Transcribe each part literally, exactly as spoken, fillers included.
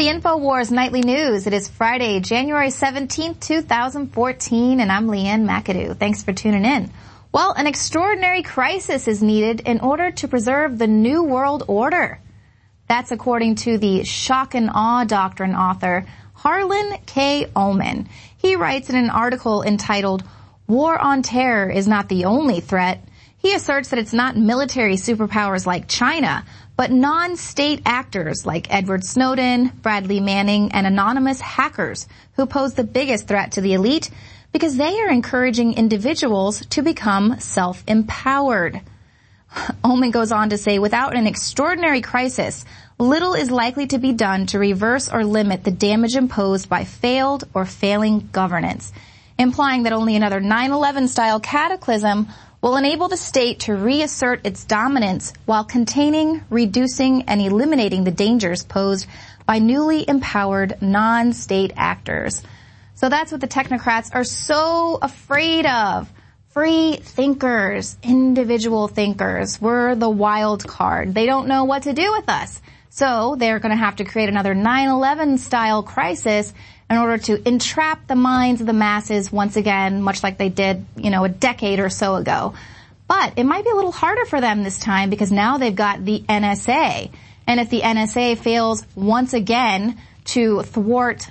the InfoWars Nightly News. It is Friday, January seventeenth, two thousand fourteen, and I'm Leanne McAdoo. Thanks for tuning in. Well, an extraordinary crisis is needed in order to preserve the New World Order. That's according to the Shock and Awe Doctrine author, Harlan K. Ullman. He writes in an article entitled, War on Terror is not the only threat. He asserts that it's not military superpowers like China, but non-state actors like Edward Snowden, Bradley Manning, and anonymous hackers who pose the biggest threat to the elite because they are encouraging individuals to become self-empowered. Ullman goes on to say, without an extraordinary crisis, little is likely to be done to reverse or limit the damage imposed by failed or failing governance, implying that only another nine eleven style cataclysm will enable the state to reassert its dominance while containing, reducing, and eliminating the dangers posed by newly empowered non-state actors. So that's what the technocrats are so afraid of. Free thinkers, individual thinkers. We're the wild card. They don't know what to do with us. So they're going to have to create another nine eleven style crisis in order to entrap the minds of the masses once again, much like they did, you know, a decade or so ago. But it might be a little harder for them this time because now they've got the N S A. And if the N S A fails once again to thwart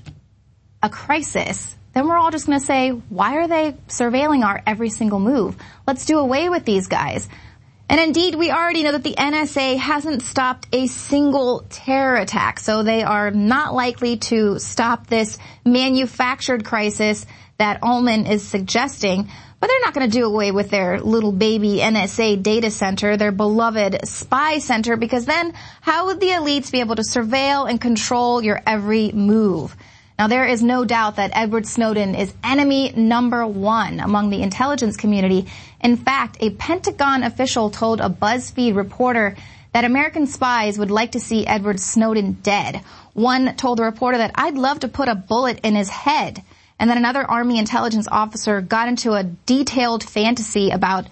a crisis, then we're all just going to say, why are they surveilling our every single move? Let's do away with these guys. And indeed, we already know that the N S A hasn't stopped a single terror attack, so they are not likely to stop this manufactured crisis that Ullman is suggesting. But they're not going to do away with their little baby N S A data center, their beloved spy center, because then how would the elites be able to surveil and control your every move? Now, there is no doubt that Edward Snowden is enemy number one among the intelligence community. In fact, a Pentagon official told a BuzzFeed reporter that American spies would like to see Edward Snowden dead. One told the reporter that I'd love to put a bullet in his head. And then another Army intelligence officer got into a detailed fantasy about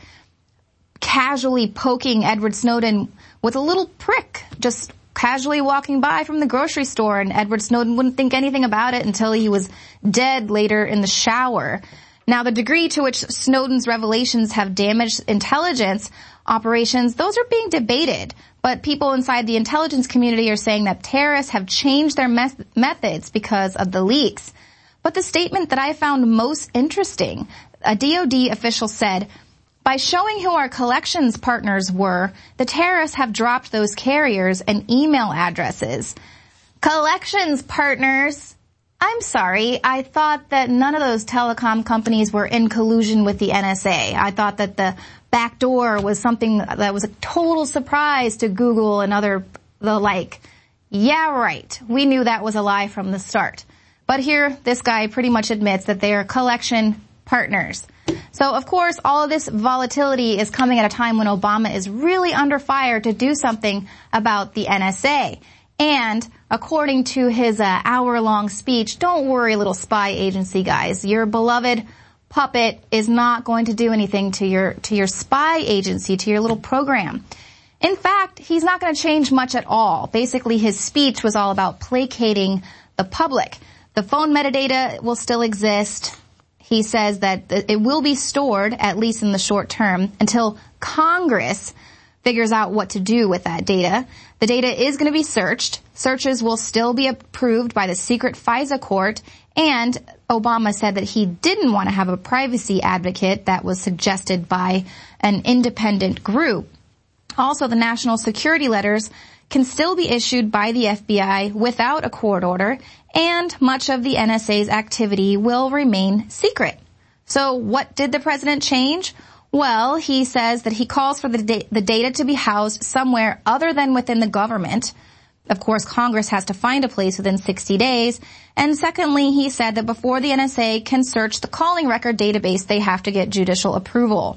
casually poking Edward Snowden with a little prick, just casually walking by from the grocery store, and Edward Snowden wouldn't think anything about it until he was dead later in the shower. Now, the degree to which Snowden's revelations have damaged intelligence operations, those are being debated. But people inside the intelligence community are saying that terrorists have changed their me- methods because of the leaks. But the statement that I found most interesting, a D O D official said, by showing who our collections partners were, the terrorists have dropped those carriers and email addresses. Collections partners? I'm sorry, I thought that none of those telecom companies were in collusion with the N S A. I thought that the back door was something that was a total surprise to Google and other the like. Yeah, right. We knew that was a lie from the start. But here, this guy pretty much admits that they are collection partners. So, of course, all of this volatility is coming at a time when Obama is really under fire to do something about the N S A. And according to his uh, hour-long speech, don't worry, little spy agency guys. Your beloved puppet is not going to do anything to your to your spy agency, to your little program. In fact, he's not going to change much at all. Basically, his speech was all about placating the public. The phone metadata will still exist. He says that it will be stored, at least in the short term, until Congress figures out what to do with that data. The data is going to be searched. Searches will still be approved by the secret FISA court. And Obama said that he didn't want to have a privacy advocate that was suggested by an independent group. Also, the national security letters can still be issued by the F B I without a court order, and much of the N S A's activity will remain secret. So what did the president change? Well, he says that he calls for the, da- the data to be housed somewhere other than within the government. Of course, Congress has to find a place within sixty days. And secondly, he said that before the N S A can search the calling record database, they have to get judicial approval.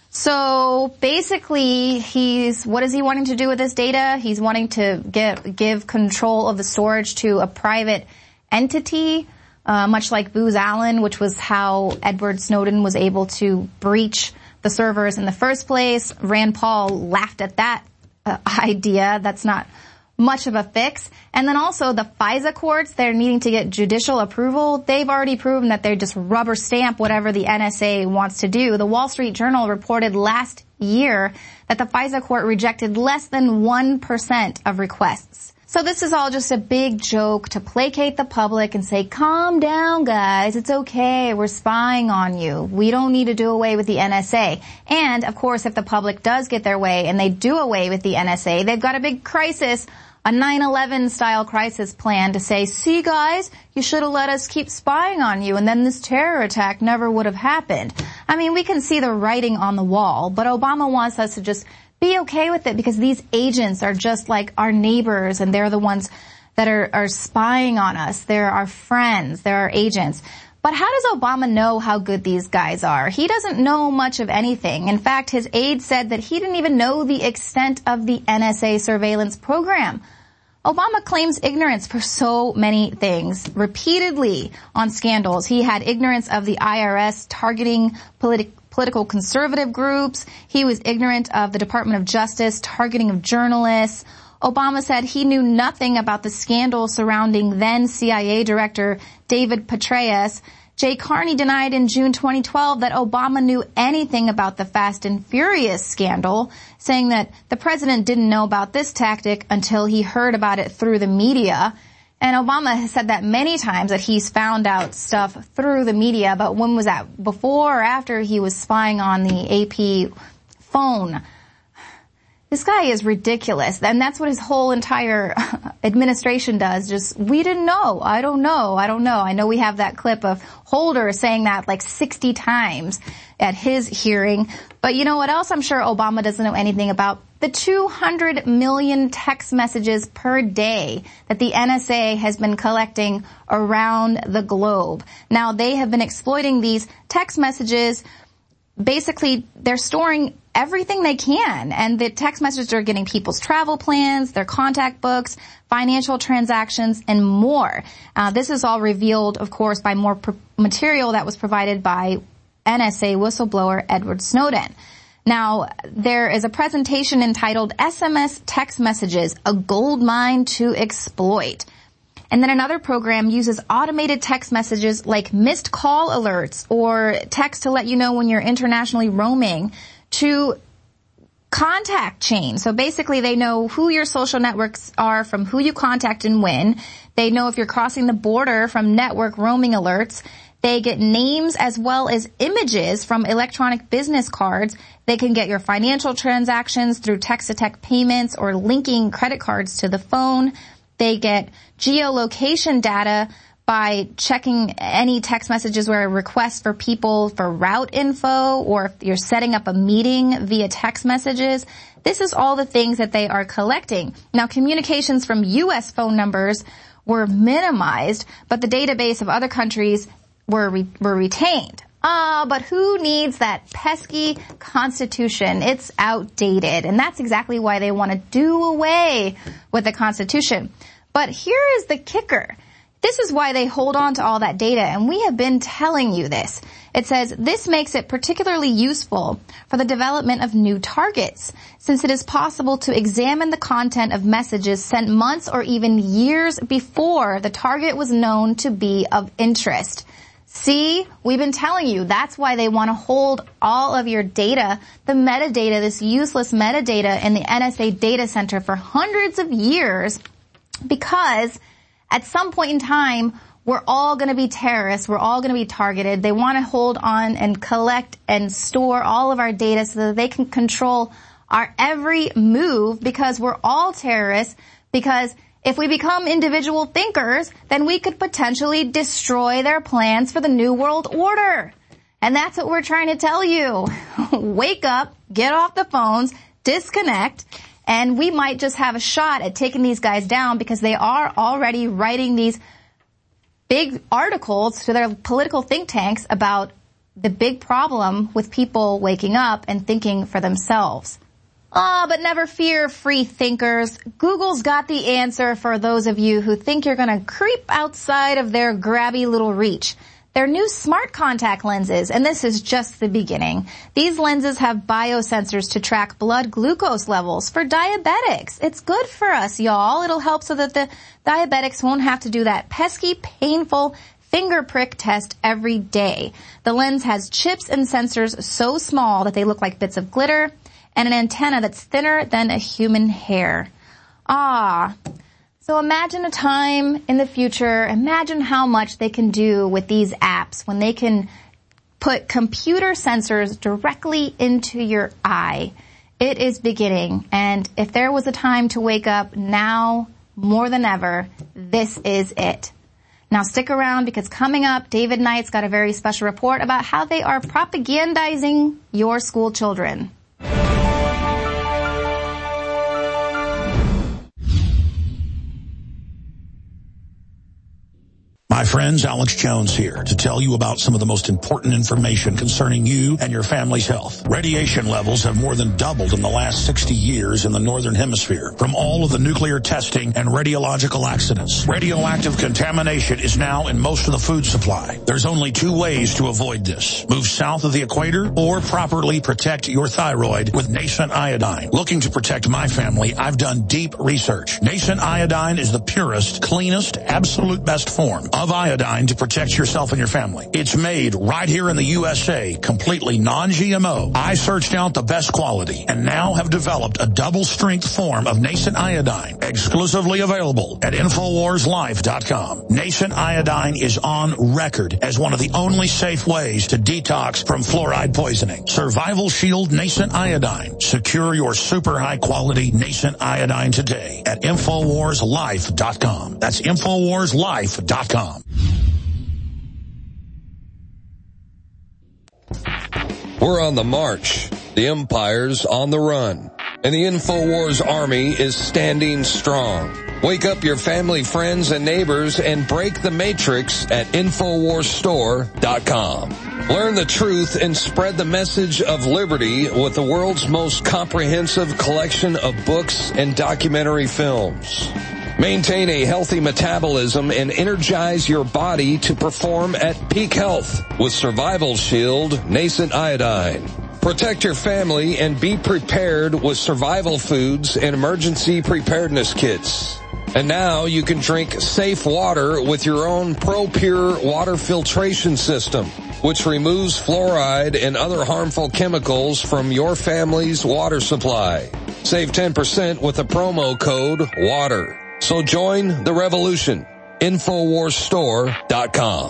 So basically, he's, what is he wanting to do with this data? He's wanting to get, give control of the storage to a private entity, uh, much like Booz Allen, which was how Edward Snowden was able to breach the servers in the first place. Rand Paul laughed at that uh, idea. That's not much of a fix. And then also the FISA courts, they're needing to get judicial approval. They've already proven that they just rubber stamp whatever the N S A wants to do. The Wall Street Journal reported last year that the FISA court rejected less than one percent of requests. So this is all just a big joke to placate the public and say, calm down, guys. It's okay. We're spying on you. We don't need to do away with the N S A. And, of course, if the public does get their way and they do away with the N S A, they've got a big crisis, a nine eleven style crisis plan to say, see, guys, you should have let us keep spying on you, and then this terror attack never would have happened. I mean, we can see the writing on the wall, but Obama wants us to just be okay with it because these agents are just like our neighbors, and they're the ones that are, are spying on us. They're our friends. They're our agents. But how does Obama know how good these guys are? He doesn't know much of anything. In fact, his aide said that he didn't even know the extent of the N S A surveillance program. Obama claims ignorance for so many things, repeatedly on scandals. He had ignorance of the I R S targeting politi- political conservative groups. He was ignorant of the Department of Justice targeting of journalists. Obama said he knew nothing about the scandal surrounding then C I A Director David Petraeus. Jay Carney denied in June twenty twelve that Obama knew anything about the Fast and Furious scandal, saying that the president didn't know about this tactic until he heard about it through the media. And Obama has said that many times, that he's found out stuff through the media. But when was that? Before or after he was spying on the A P phone? This guy is ridiculous. And that's what his whole entire administration does. Just, we didn't know. I don't know. I don't know. I know we have that clip of Holder saying that like sixty times at his hearing. But you know what else I'm sure Obama doesn't know anything about? The two hundred million text messages per day that the N S A has been collecting around the globe. Now, they have been exploiting these text messages. Basically, they're storing everything they can, and the text messages are getting people's travel plans, their contact books, financial transactions, and more. Uh, this is all revealed, of course, by more pr- material that was provided by N S A whistleblower Edward Snowden. Now, there is a presentation entitled S M S Text Messages, a Gold Mine to Exploit. And then another program uses automated text messages like missed call alerts or text to let you know when you're internationally roaming to contact chain. So basically they know who your social networks are from who you contact and when. They know if you're crossing the border from network roaming alerts. They get names as well as images from electronic business cards. They can get your financial transactions through text-to-text payments or linking credit cards to the phone. They get geolocation data by checking any text messages where a request for people for route info, or if you're setting up a meeting via text messages. This is all the things that they are collecting. Now, communications from U S phone numbers were minimized, but the database of other countries were re- were retained. Ah, uh, but who needs that pesky Constitution? It's outdated, and that's exactly why they want to do away with the Constitution. But here is the kicker. This is why they hold on to all that data, and we have been telling you this. It says, this makes it particularly useful for the development of new targets, since it is possible to examine the content of messages sent months or even years before the target was known to be of interest. See, we've been telling you that's why they want to hold all of your data, the metadata, this useless metadata in the N S A data center for hundreds of years, because at some point in time, we're all going to be terrorists. We're all going to be targeted. They want to hold on and collect and store all of our data so that they can control our every move, because we're all terrorists. Because if we become individual thinkers, then we could potentially destroy their plans for the New World Order. And that's what we're trying to tell you. Wake up, get off the phones, disconnect, and we might just have a shot at taking these guys down, because they are already writing these big articles to their political think tanks about the big problem with people waking up and thinking for themselves. Ah, oh, but never fear, free thinkers. Google's got the answer for those of you who think you're going to creep outside of their grabby little reach. Their new smart contact lenses, and this is just the beginning. These lenses have biosensors to track blood glucose levels for diabetics. It's good for us, y'all. It'll help so that the diabetics won't have to do that pesky, painful finger prick test every day. The lens has chips and sensors so small that they look like bits of glitter, and an antenna that's thinner than a human hair. Ah. So imagine a time in the future, imagine how much they can do with these apps when they can put computer sensors directly into your eye. It is beginning, and if there was a time to wake up now more than ever, this is it. Now stick around because coming up, David Knight's got a very special report about how they are propagandizing your school children. My friends, Alex Jones here to tell you about some of the most important information concerning you and your family's health. Radiation levels have more than doubled in the last sixty years in the Northern Hemisphere from all of the nuclear testing and radiological accidents. Radioactive contamination is now in most of the food supply. There's only two ways to avoid this. Move south of the equator or properly protect your thyroid with Nascent Iodine. Looking to protect my family, I've done deep research. Nascent Iodine is the purest, cleanest, absolute best form of iodine to protect yourself and your family. It's made right here in the U S A, completely non-G M O. I searched out the best quality and now have developed a double-strength form of Nascent Iodine, exclusively available at Infowars Life dot com. Nascent Iodine is on record as one of the only safe ways to detox from fluoride poisoning. Survival Shield Nascent Iodine. Secure your super high-quality Nascent Iodine today at Infowars Life dot com. That's Infowars Life dot com. We're on the march. The empire's on the run. And the InfoWars army is standing strong. Wake up your family, friends, and neighbors and break the matrix at Infowars Store dot com. Learn the truth and spread the message of liberty with the world's most comprehensive collection of books and documentary films. Maintain a healthy metabolism and energize your body to perform at peak health with Survival Shield Nascent Iodine. Protect your family and be prepared with survival foods and emergency preparedness kits. And now you can drink safe water with your own ProPure water filtration system, which removes fluoride and other harmful chemicals from your family's water supply. Save ten percent with the promo code WATER. So join the revolution. Infowars Store dot com.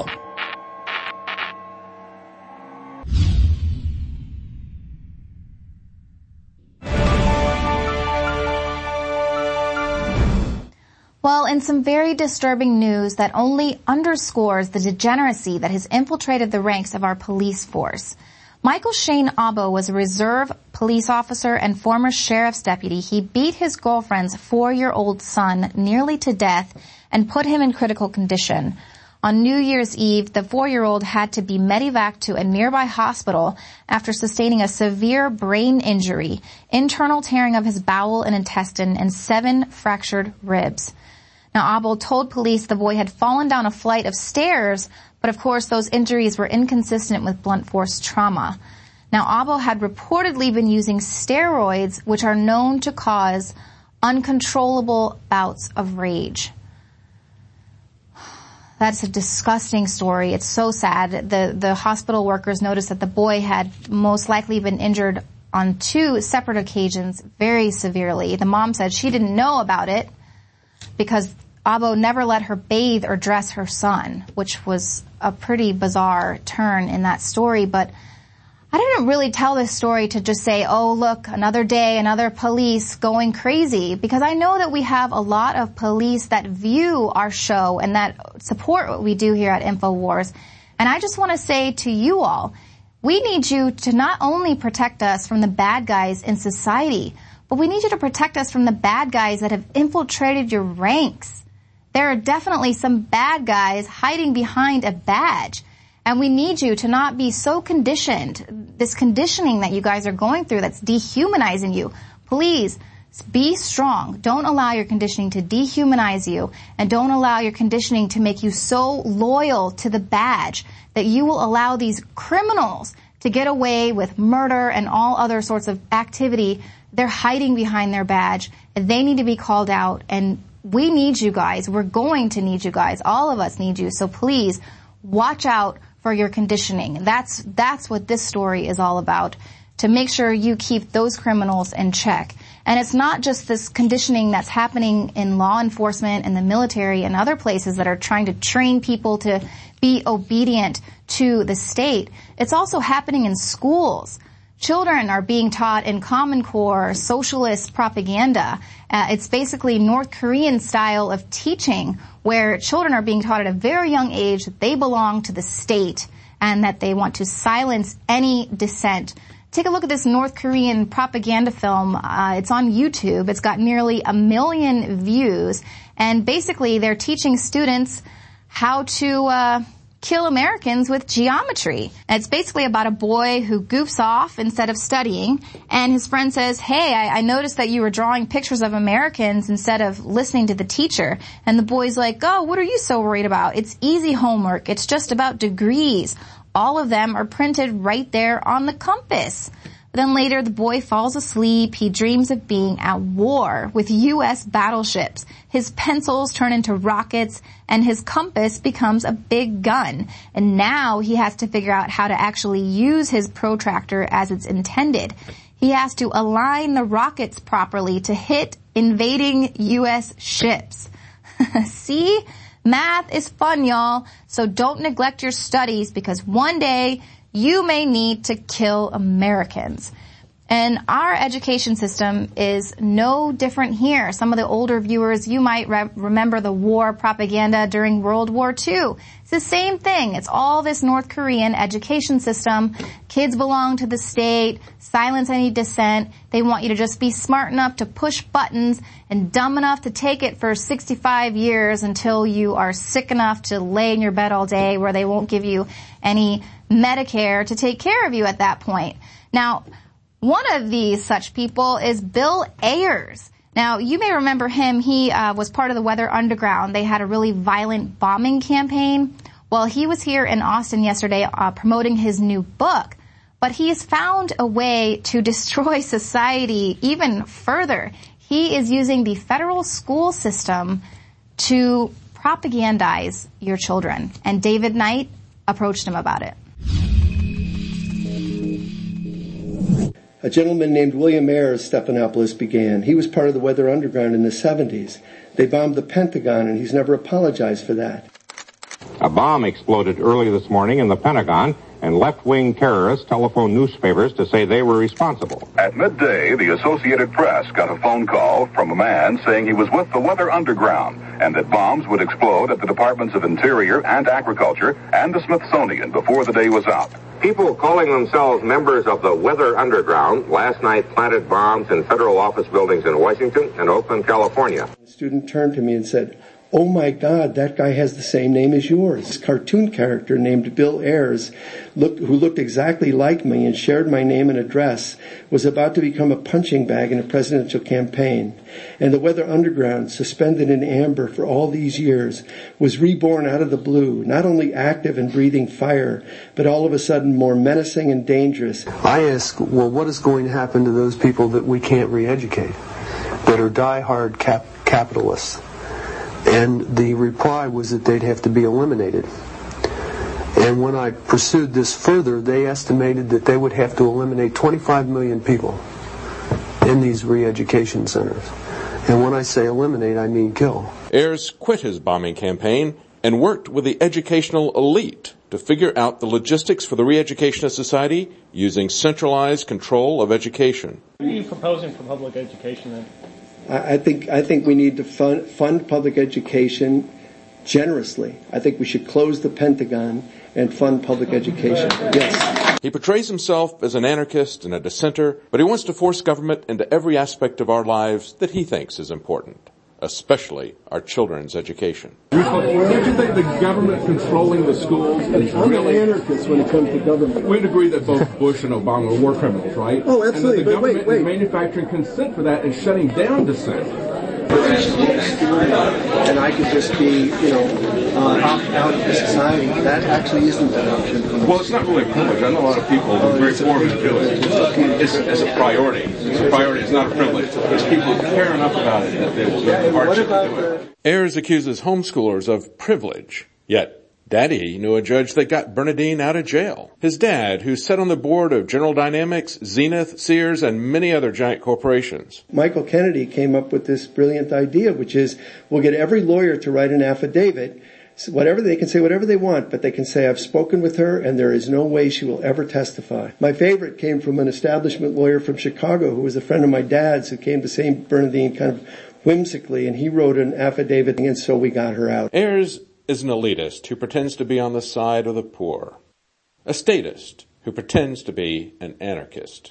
Well, in some very disturbing news that only underscores the degeneracy that has infiltrated the ranks of our police force. Michael Shane Abo was a reserve police officer and former sheriff's deputy. He beat his girlfriend's four-year-old son nearly to death and put him in critical condition. On New Year's Eve, the four-year-old had to be medevaced to a nearby hospital after sustaining a severe brain injury, internal tearing of his bowel and intestine, and seven fractured ribs. Now, Abo told police the boy had fallen down a flight of stairs, but of course those injuries were inconsistent with blunt force trauma. Now, Abo had reportedly been using steroids, which are known to cause uncontrollable bouts of rage. That's a disgusting story. It's so sad. The, the hospital workers noticed that the boy had most likely been injured on two separate occasions very severely. The mom said she didn't know about it because Abo never let her bathe or dress her son, which was a pretty bizarre turn in that story. But I didn't really tell this story to just say, oh, look, another day, another police going crazy, because I know that we have a lot of police that view our show and that support what we do here at InfoWars. And I just want to say to you all, we need you to not only protect us from the bad guys in society, but we need you to protect us from the bad guys that have infiltrated your ranks. There are definitely some bad guys hiding behind a badge. And we need you to not be so conditioned, this conditioning that you guys are going through that's dehumanizing you. Please Be strong. Don't allow your conditioning to dehumanize you, and don't allow your conditioning to make you so loyal to the badge that you will allow these criminals to get away with murder and all other sorts of activity. They're hiding behind their badge. They need to be called out, and we need you guys. We're going to need you guys. All of us need you. So please watch out for your conditioning. That's that's what this story is all about, to make sure you keep those criminals in check. And it's not just this conditioning that's happening in law enforcement and the military and other places that are trying to train people to be obedient to the state. It's also happening in schools. Children are being taught in Common Core socialist propaganda. Uh, it's basically North Korean style of teaching, where children are being taught at a very young age that they belong to the state and that they want to silence any dissent. Take a look at this North Korean propaganda film. Uh, it's on YouTube. It's got nearly a million views. And basically, they're teaching students how to uh kill Americans with geometry. And it's basically about a boy who goofs off instead of studying, and his friend says, hey, I, I noticed that you were drawing pictures of Americans instead of listening to the teacher. And the boy's like, oh, what are you so worried about? It's easy homework. It's just about degrees. All of them are printed right there on the compass. Then later, the boy falls asleep. He dreams of being at war with U S battleships. His pencils turn into rockets, and his compass becomes a big gun. And now he has to figure out how to actually use his protractor as it's intended. He has to align the rockets properly to hit invading U S ships. See? Math is fun, y'all. So don't neglect your studies, because one day you may need to kill Americans. And our education system is no different here. Some of the older viewers, you might re- remember the war propaganda during World War Two. It's the same thing. It's all this North Korean education system. Kids belong to the state, silence any dissent. They want you to just be smart enough to push buttons and dumb enough to take it for sixty-five years until you are sick enough to lay in your bed all day, where they won't give you any Medicare to take care of you at that point. Now, one of these such people is Bill Ayers. Now, you may remember him. He uh, was part of the Weather Underground. They had a really violent bombing campaign. Well, he was here in Austin yesterday uh, promoting his new book. But he has found a way to destroy society even further. He is using the federal school system to propagandize your children. And David Knight approached him about it. A gentleman named William Ayers, Stephanopoulos began. He was part of the Weather Underground in the seventies. They bombed the Pentagon, and he's never apologized for that. A bomb exploded early this morning in the Pentagon, and left-wing terrorists telephoned newspapers to say they were responsible. At midday, the Associated Press got a phone call from a man saying he was with the Weather Underground and that bombs would explode at the Departments of Interior and Agriculture and the Smithsonian before the day was out. People calling themselves members of the Weather Underground last night planted bombs in federal office buildings in Washington and Oakland, California. A student turned to me and said, oh my God, that guy has the same name as yours. This cartoon character named Bill Ayers, looked, who looked exactly like me and shared my name and address, was about to become a punching bag in a presidential campaign. And the Weather Underground, suspended in amber for all these years, was reborn out of the blue, not only active and breathing fire, but all of a sudden more menacing and dangerous. I ask, well, what is going to happen to those people that we can't re-educate, that are die-hard cap- capitalists? And the reply was that they'd have to be eliminated. And when I pursued this further, they estimated that they would have to eliminate twenty-five million people in these re-education centers. And when I say eliminate, I mean kill. Ayers quit his bombing campaign and worked with the educational elite to figure out the logistics for the re-education of society using centralized control of education. What are you proposing for public education then? I think I think we need to fund, fund public education generously. I think we should close the Pentagon and fund public education. Yes. He portrays himself as an anarchist and a dissenter, but he wants to force government into every aspect of our lives that he thinks is important. especially our children's education. Don't you think the government controlling the schools is I'm really... an anarchist when it comes to government. We'd agree that both Bush and Obama were war criminals, right? Oh, absolutely. And that the But wait, government wait. is manufacturing consent for that and shutting down dissent. And I could just be, you know, uh, opt out of the society. That actually isn't an option for me. Well, it's not really a privilege. I know a lot of people who are very poor who do it. It's, it's a priority. It's a priority. It's not a privilege. It's people who care enough about it that they will go to hardship to do it. Ayers accuses homeschoolers of privilege, yet Daddy knew a judge that got Bernadine out of jail. His dad, who sat on the board of General Dynamics, Zenith, Sears, and many other giant corporations. Michael Kennedy came up with this brilliant idea, which is we'll get every lawyer to write an affidavit. So whatever they can say, whatever they want, but they can say, I've spoken with her and there is no way she will ever testify. My favorite came from an establishment lawyer from Chicago who was a friend of my dad's who came to Saint Bernardine kind of whimsically, and he wrote an affidavit, and so we got her out. Ayers is an elitist who pretends to be on the side of the poor. A statist who pretends to be an anarchist.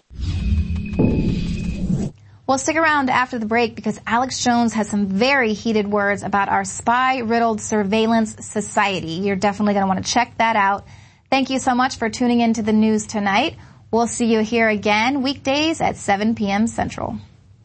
Well, stick around after the break because Alex Jones has some very heated words about our spy-riddled surveillance society. You're definitely going to want to check that out. Thank you so much for tuning into the news tonight. We'll see you here again weekdays at seven p.m. Central.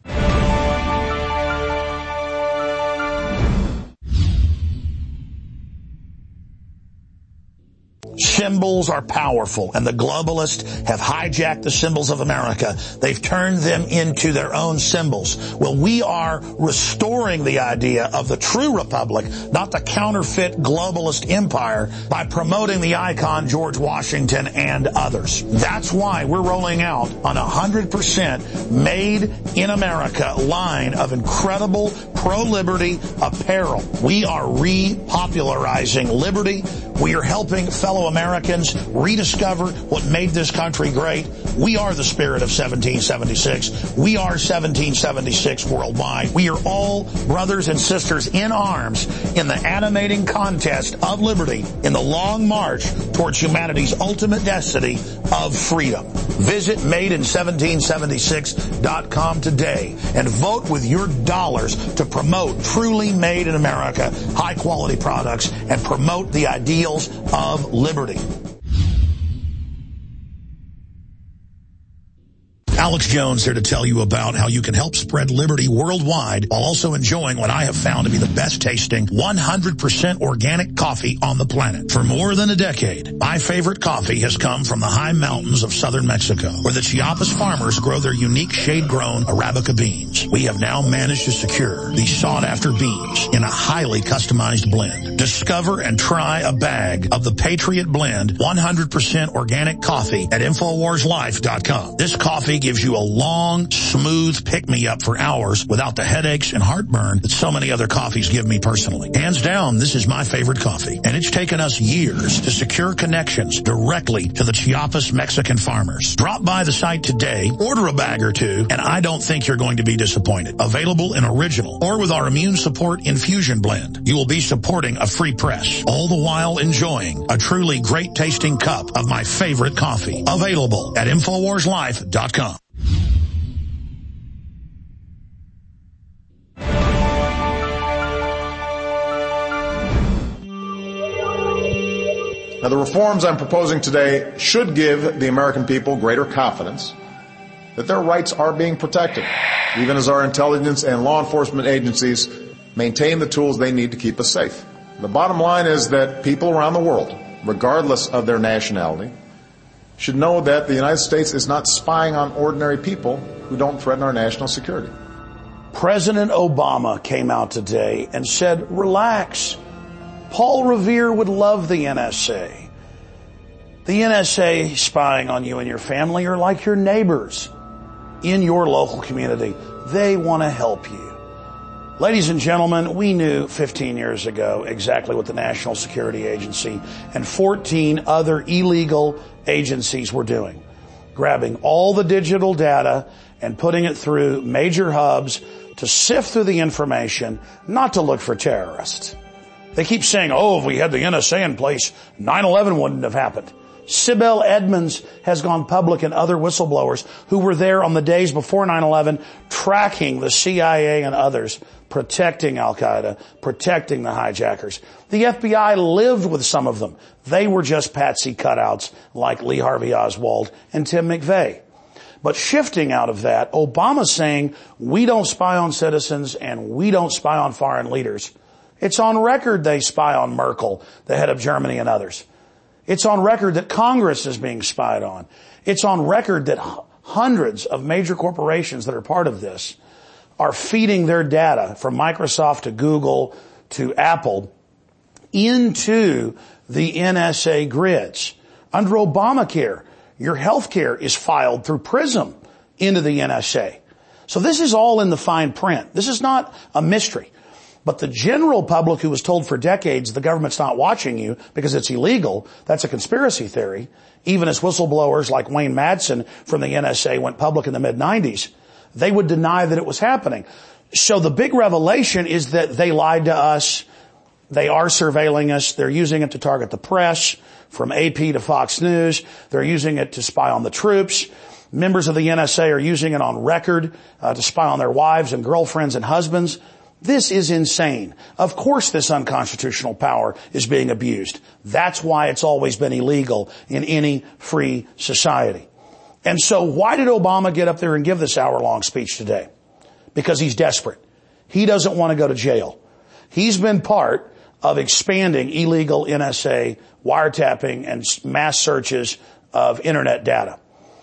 Symbols are powerful, and the globalists have hijacked the symbols of America. They've turned them into their own symbols. Well, we are restoring the idea of the true republic, not the counterfeit globalist empire, by promoting the icon George Washington and others. That's why we're rolling out on a one hundred percent made in America line of incredible pro-liberty apparel. We are repopularizing liberty. We are helping fellow Americans rediscover what made this country great. We are the spirit of seventeen seventy-six. We are seventeen seventy-six worldwide. We are all brothers and sisters in arms in the animating contest of liberty in the long march towards humanity's ultimate destiny of freedom. Visit made in seventeen seventy-six dot com today and vote with your dollars to promote truly made in America, high quality products, and promote the ideals of liberty. Alex Jones here to tell you about how you can help spread liberty worldwide while also enjoying what I have found to be the best tasting one hundred percent organic coffee on the planet. For more than a decade, my favorite coffee has come from the high mountains of southern Mexico, where the Chiapas farmers grow their unique shade-grown Arabica beans. We have now managed to secure these sought-after beans in a highly customized blend. Discover and try a bag of the Patriot Blend one hundred percent organic coffee at Infowars Life dot com. This coffee gives you a long, smooth pick-me-up for hours without the headaches and heartburn that so many other coffees give me personally. Hands down, this is my favorite coffee, and it's taken us years to secure connections directly to the Chiapas Mexican farmers. Drop by the site today, order a bag or two, and I don't think you're going to be disappointed. Available in original or with our immune support infusion blend. You will be supporting a free press, all the while enjoying a truly great-tasting cup of my favorite coffee. Available at Infowars Life dot com. Now, the reforms I'm proposing today should give the American people greater confidence that their rights are being protected, even as our intelligence and law enforcement agencies maintain the tools they need to keep us safe. The bottom line is that people around the world, regardless of their nationality, should know that the United States is not spying on ordinary people who don't threaten our national security. President Obama came out today and said, relax. Paul Revere would love the N S A. The N S A spying on you and your family are like your neighbors in your local community. They want to help you. Ladies and gentlemen, we knew fifteen years ago exactly what the National Security Agency and fourteen other illegal agencies were doing. Grabbing all the digital data and putting it through major hubs to sift through the information, not to look for terrorists. They keep saying, oh, if we had the N S A in place, nine eleven wouldn't have happened. Sibel Edmonds has gone public, and other whistleblowers who were there on the days before nine eleven tracking the C I A and others, protecting Al-Qaeda, protecting the hijackers. The F B I lived with some of them. They were just patsy cutouts like Lee Harvey Oswald and Tim McVeigh. But shifting out of that, Obama's saying we don't spy on citizens and we don't spy on foreign leaders. It's on record they spy on Merkel, the head of Germany, and others. It's on record that Congress is being spied on. It's on record that hundreds of major corporations that are part of this are feeding their data, from Microsoft to Google to Apple, into the N S A grids. Under Obamacare, your health care is filed through PRISM into the N S A. So this is all in the fine print. This is not a mystery. But the general public who was told for decades the government's not watching you because it's illegal, that's a conspiracy theory. Even as whistleblowers like Wayne Madsen from the N S A went public in the mid nineties, they would deny that it was happening. So the big revelation is that they lied to us. They are surveilling us. They're using it to target the press, from A P to Fox News. They're using it to spy on the troops. Members of the N S A are using it on record uh, to spy on their wives and girlfriends and husbands. This is insane. Of course this unconstitutional power is being abused. That's why it's always been illegal in any free society. And so why did Obama get up there and give this hour-long speech today? Because he's desperate. He doesn't want to go to jail. He's been part of expanding illegal N S A wiretapping and mass searches of internet data.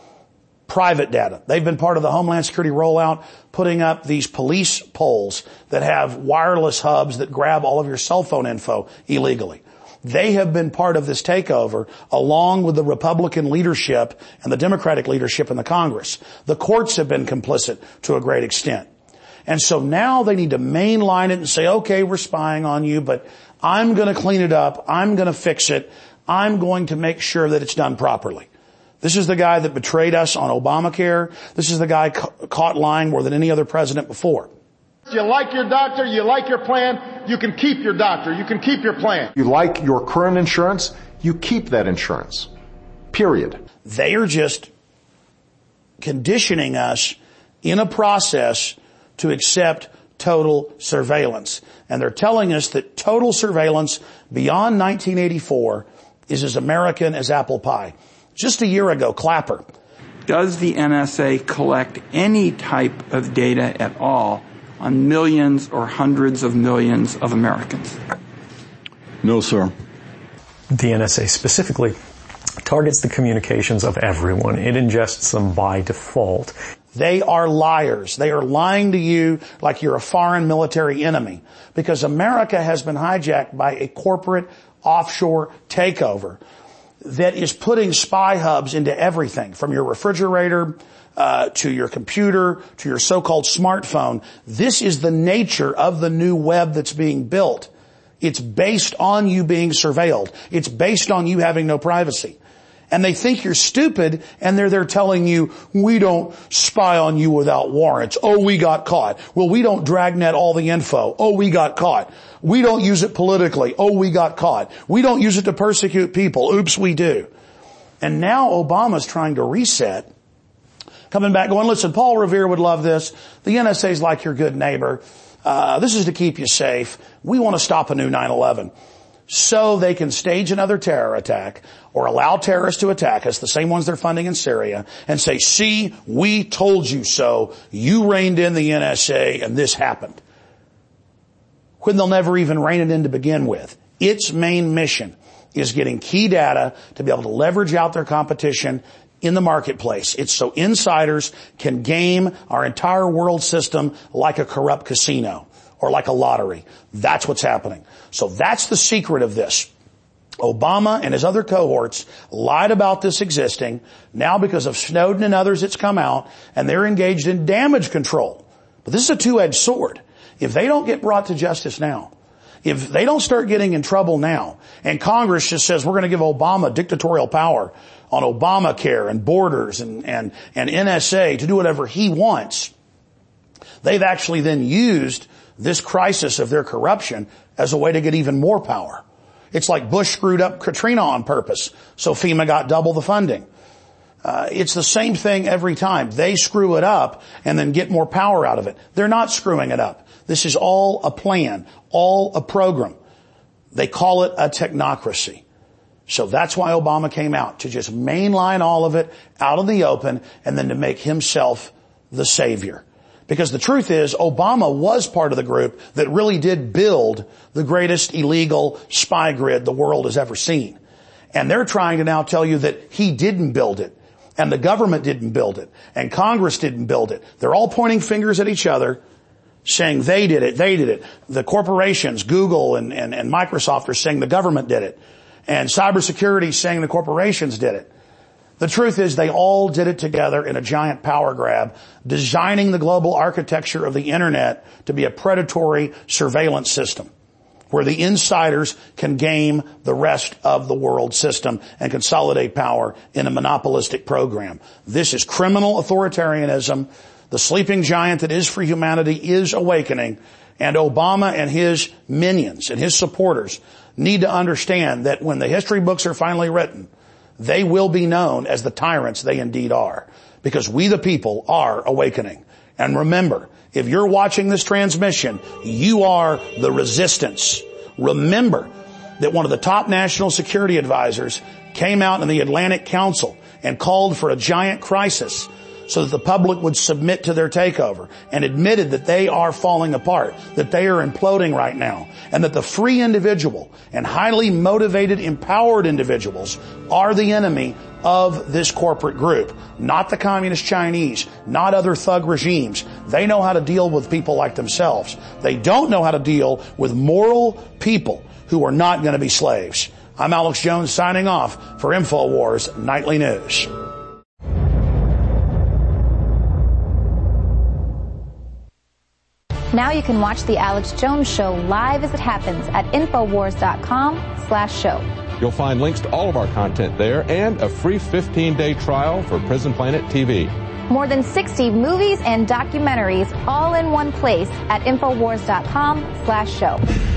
Private data. They've been part of the Homeland Security rollout, putting up these police poles that have wireless hubs that grab all of your cell phone info illegally. They have been part of this takeover along with the Republican leadership and the Democratic leadership in the Congress. The courts have been complicit to a great extent. And so now they need to mainline it and say, okay, we're spying on you, but I'm going to clean it up. I'm going to fix it. I'm going to make sure that it's done properly. This is the guy that betrayed us on Obamacare. This is the guy ca- caught lying more than any other president before. You like your doctor, you like your plan, you can keep your doctor, you can keep your plan. You like your current insurance, you keep that insurance. Period. They are just conditioning us in a process to accept total surveillance. And they're telling us that total surveillance beyond nineteen eighty-four is as American as apple pie. Just a year ago, Clapper. Does the N S A collect any type of data at all on millions or hundreds of millions of Americans? No, sir. The N S A specifically targets the communications of everyone. It ingests them by default. They are liars. They are lying to you like you're a foreign military enemy, because America has been hijacked by a corporate offshore takeover that is putting spy hubs into everything, from your refrigerator uh to your computer to your so-called smartphone. This is the nature of the new web that's being built. It's based on you being surveilled. It's based on you having no privacy. And they think you're stupid, and they're there telling you, we don't spy on you without warrants. Oh, we got caught. Well, we don't dragnet all the info. Oh, we got caught. We don't use it politically. Oh, we got caught. We don't use it to persecute people. Oops, we do. And now Obama's trying to reset, coming back going, listen, Paul Revere would love this. The N S A's like your good neighbor. Uh, this is to keep you safe. We want to stop a new nine eleven. So they can stage another terror attack or allow terrorists to attack us, the same ones they're funding in Syria, and say, see, we told you so. You reined in the N S A and this happened. When they'll never even rein it in to begin with. Its main mission is getting key data to be able to leverage out their competition in the marketplace. It's so insiders can game our entire world system like a corrupt casino or like a lottery. That's what's happening. So that's the secret of this. Obama and his other cohorts lied about this existing. Now because of Snowden and others, it's come out, and they're engaged in damage control. But this is a two-edged sword. If they don't get brought to justice now, if they don't start getting in trouble now, and Congress just says we're going to give Obama dictatorial power on Obamacare and borders and, and, and N S A to do whatever he wants, they've actually then used this crisis of their corruption as a way to get even more power. It's like Bush screwed up Katrina on purpose, so FEMA got double the funding. Uh, it's the same thing every time. They screw it up and then get more power out of it. They're not screwing it up. This is all a plan, all a program. They call it a technocracy. So that's why Obama came out, to just mainline all of it out in the open and then to make himself the savior. Because the truth is, Obama was part of the group that really did build the greatest illegal spy grid the world has ever seen. And they're trying to now tell you that he didn't build it, and the government didn't build it, and Congress didn't build it. They're all pointing fingers at each other, saying they did it, they did it. The corporations, Google and, and, and Microsoft, are saying the government did it. And cybersecurity is saying the corporations did it. The truth is they all did it together in a giant power grab, designing the global architecture of the internet to be a predatory surveillance system where the insiders can game the rest of the world system and consolidate power in a monopolistic program. This is criminal authoritarianism. The sleeping giant that is free humanity is awakening, and Obama and his minions and his supporters need to understand that when the history books are finally written, they will be known as the tyrants they indeed are, because we the people are awakening. And remember, if you're watching this transmission, you are the resistance. Remember that one of the top national security advisors came out in the Atlantic Council and called for a giant crisis so that the public would submit to their takeover, and admitted that they are falling apart, that they are imploding right now, and that the free individual and highly motivated, empowered individuals are the enemy of this corporate group, not the communist Chinese, not other thug regimes. They know how to deal with people like themselves. They don't know how to deal with moral people who are not going to be slaves. I'm Alex Jones signing off for InfoWars Nightly News. Now you can watch the Alex Jones Show live as it happens at Infowars.com slash show. You'll find links to all of our content there and a free fifteen-day trial for Prison Planet T V. More than sixty movies and documentaries all in one place at Infowars.com slash show.